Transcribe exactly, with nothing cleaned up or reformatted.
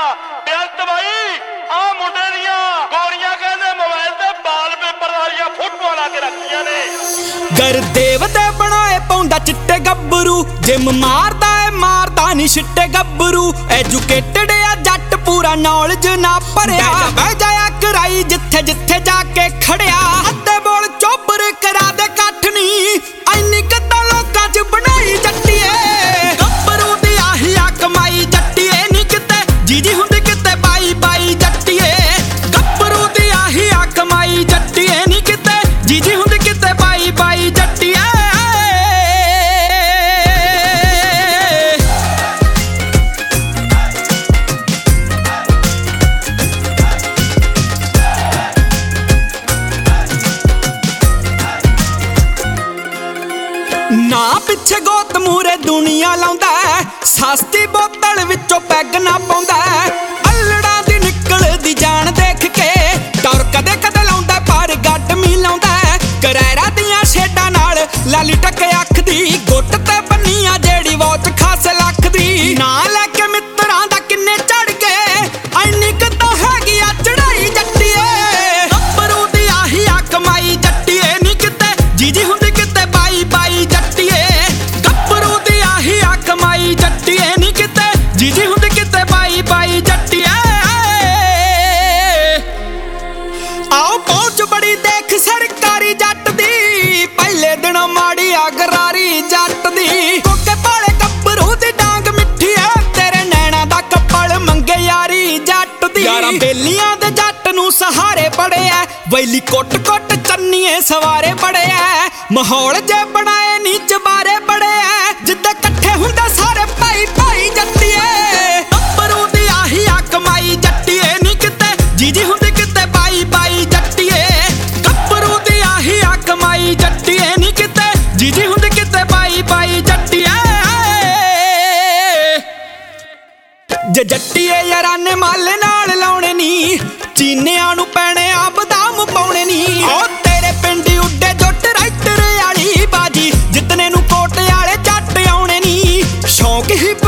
ਬੇਅੰਤ ਬਾਈ ਆ ਮੁੰਡੇ ਦੀਆਂ ਗੋਰੀਆਂ ਕਹਿੰਦੇ ਮੋਬਾਈਲ ਤੇ ਵਾਲਪੇਪਰ ਵਾਲੀਆਂ ਫੋਟੋਆਂ ਲਾ ਕੇ ਰੱਖੀਆਂ ਨੇ। ਗੁਰਦੇਵ ਦੇ ਬਣਾਏ ਪਾਉਂਦਾ ਚਿੱਟੇ ਗੱਭਰੂ, ਜਿਮ ਮਾਰਦਾ ਏ ਮਾਰਦਾ ਨੀ ਛਿੱਟੇ ਗੱਭਰੂ। ਐਜੂਕੇਟਡ ਆ ਜੱਟ ਪੂਰਾ ਨੌਲੇਜ ਨਾ ਭਰਿਆ, ਬਹਿ ਜਾਇਆ ਕਰਾਈ ਜਿੱਥੇ ਜਿੱਥੇ ਜਾ ਕੇ ਖੜਿਆ। ਅੱਧੇ ਬੋਲ ਚੋਬਰ ਕਰਾ ਦੇ ਕੱਠ ਨੀ, ਐਨੀ ਕਿੱਦਾਂ ਲੋਕਾਂ 'ਚ ਬਣਾਈ ਜੱਟੀਏ। ਗੱਭਰੂ ਦੀ ਆਹੀ ਆ ਕਮਾਈ ਜੱਟੀਏ, ਨੀ ਕਿਤੇ ਜੀਜੀ ਹੁੰਦੀ ਕਿਤੇ ਬਾਈ ਬਾਈ ਜੱਟੀਏ। ਗੱਭਰੂ ਦੀ ਆਹੀ ਆ ਕਮਾਈ ਜੱਟੀਏ, ਨੀ ਕਿਤੇ ਜੀਜੀ ਹੁੰਦੀ ਕਿਤੇ ਬਾਈ ਬਾਈ ਜੱਟੀਏ। ਨਾ ਪਿੱਛੇ ਗੋਤ ਮੂਰੇ ਦੁਨੀਆ ਲਾਉਂਦਾ, ਸਸਤੀ ਬੋਤਲ ਵਿੱਚੋਂ ਪੈਗ ਨਾ ਪਾਉਂਦਾ। ਅਲੜਾਂ ਦੀ ਨਿਕਲਦੀ ਜਾਨ ਦੇਖ ਕੇ ਟੌਰ ਕਦੇ ਕਦੇ ਲਾਉਂਦਾ, ਪਰ ਗੱਡ ਮੀ ਲਾਉਂਦਾ। ਕਰੈਰਾ ਦੀਆਂ ਛੇਡਾਂ ਨਾਲ ਲਾਲੀ ਟੱਕ ਅੱਖ ਦੀ, ਗੁੱਟ ਤੇ ਬੰਨੀਆਂ ਜਿਹੜੀ ਵਾਚ ਖਾਸ ਲੱਖ ਦੀ। ਨਾ ਲੈ ਕੇ ਮਿੱਤਰਾਂ ਦਾ ਕਿੰਨੇ ਚੜ ਗਏ, ਐਨੀ ਕਿੱਦਾਂ ਹੈਗੀ ਆ ਚੜਾਈ ਜੱਟੀਏ। ਗੱਭਰੂ ਦੀ ਆਹੀ ਆ ਕਮਾਈ ਜੱਟੀਏ, ਨੀ ਕਿਤੇ ਜੀਜੀ ਹੁੰਦੀ ਕਿਤੇ ਬਾਈ ਬਾਈ ਜੱਟੀਏ। ਗੱਭਰੂ ਦੀ ਆਹੀ ਆ ਕਮਾਈ ਜੱਟੀਏ, ਨੀ ਕਿਤੇ ਜੀਜੀ ਹੁੰਦੀ ਕਿਤੇ ਬਾਈ ਬਾਈ ਜੱਟੀਏ। ਆਓ ਪਹੁੰਚ ਬੜੀ ਦੇਖ ਸਰਕਾਰੀ ਜੱਟ ਦੀ, ਪਹਿਲੇ ਦਿਨ ਮਾੜੀ ਆ ਗਰਾਰੀ ਜੱਟ ਦੀ। ਕੋਕੇ ਪਾਲੇ ਗੱਭਰੂ ਦੀ ਡਾਂਗ ਮਿੱਠੀ ਐ, ਤੇਰੇ ਨੈਣਾ ਦਾ ਕੱਪੜ ਮੰਗੇ ਯਾਰੀ ਜੱਟ ਦੀ। ਯਾਰਾਂ ਬੇਲੀਆਂ ਦੇ ਜੱਟ ਨੂੰ ਸਹਾਰੇ ਬੜੇ ਐ, ਵੈਲੀ ਕੁੱਟ ਕੁੱਟ ਚੰਨੀਏ ਸਵਾਰੇ ਬੜੇ ਐ। ਮਾਹੌਲ ਜੇ ਬਣਾਏ ਨੀ ਚਬਾਰੇ ਬੜੇ ਐ, ਜਿੱਦੇ ਇਕੱਠੇ ਹੁੰਦੇ ਸਾਰੇ ਭਾਈ ਭਾਈ ਜੱਟੀਏ। ਗੱਭਰੂ ਦੀ ਆਹੀ ਆ ਕਮਾਈ ਜੱਟੀਏ, ਨੀ ਕਿਤੇ ਜੀਜੀ ਹੁੰਦੀ ਕਿਤੇ ਬਾਈ ਬਾਈ ਜੱਟੀਏ। ਗੱਭਰੂ ਦੀ ਆਹੀ ਆ ਕਮਾਈ ਜੱਟੀਏ, ਨੀ ਕਿਤੇ ਜੀਜੀ ਹੁੰਦੀ ਕਿਤੇ ਬਾਈ ਬਾਈ ਜੱਟੀਏ। ਜੇ ਜੱਟੀਏ ਯਾਰਾਂ ਨੇ ਮਾਲੇ ਨਾਲ ਲਾਉਣੇ ਨੀ, ਚੀਨਿਆਂ ਨੂੰ ਪੈਣੇ ਆ ਬਦਾਮ ਪਾਉਣੇ ਨੀ। ਓ ਤੇਰੇ ਪਿੰਡ ਉੱਡੇ ਜੋ ਟਰੈਕਟਰ ਵਾਲੀ ਬਾਜੀ, ਜਿੱਤਨੇ ਨੂੰ ਕੋਟ ਵਾਲੇ ਜੱਟ ਆਉਣੇ ਨੀ। ਸ਼ੌਂਕ ਹੀ